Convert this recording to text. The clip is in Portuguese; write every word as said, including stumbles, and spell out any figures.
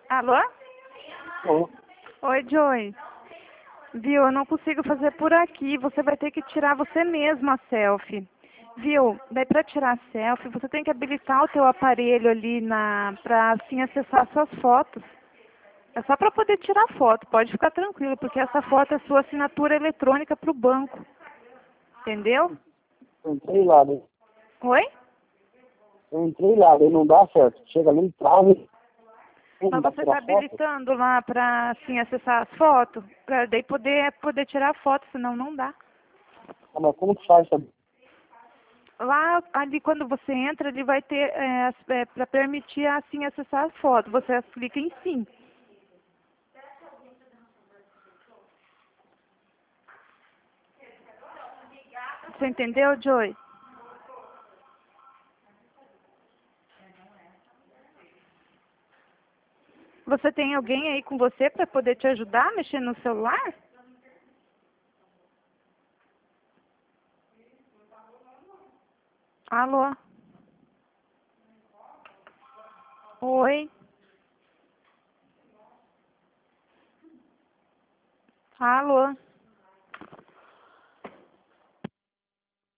Alô? Bom, Oi, Joy. Viu, eu não consigo fazer por aqui. Você vai ter que tirar você mesma a selfie. Viu? Daí para tirar a selfie, você tem que habilitar o teu aparelho ali na para assim acessar suas fotos. É só para poder tirar foto. Pode ficar tranquilo, porque essa foto é sua assinatura eletrônica para o banco. Entendeu? eu entrei lá, né? Oi? Eu entrei lá, daí não dá certo. Chega ali, trava, não Mas dá você pra está tirar foto. habilitando lá para assim acessar as fotos, para daí poder poder tirar foto, senão não dá. Ah, mas como que faz, sabe? Lá, ali quando você entra, ele vai ter é, é, para permitir assim acessar as fotos. Você clica em sim. Você entendeu, Joy? Você tem alguém aí com você para poder te ajudar a mexer no celular? Alô? Oi? Alô?